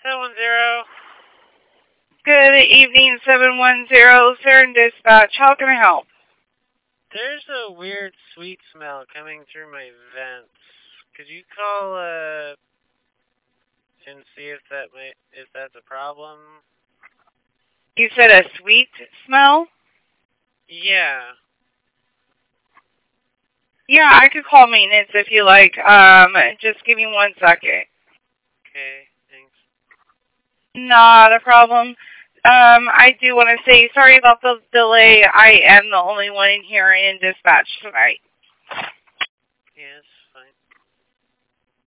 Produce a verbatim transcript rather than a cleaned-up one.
seven one zero. Good evening, seven one zero, Cern Dispatch. How can I help? There's a weird sweet smell coming through my vents. Could you call uh and see if that may if that's a problem? You said a sweet smell? Yeah. Yeah, I could call maintenance if you like. Um, just give me one second. Okay, thanks. Not a problem. Um, I do want to say sorry about the delay. I am the only one in here in dispatch tonight. Yes.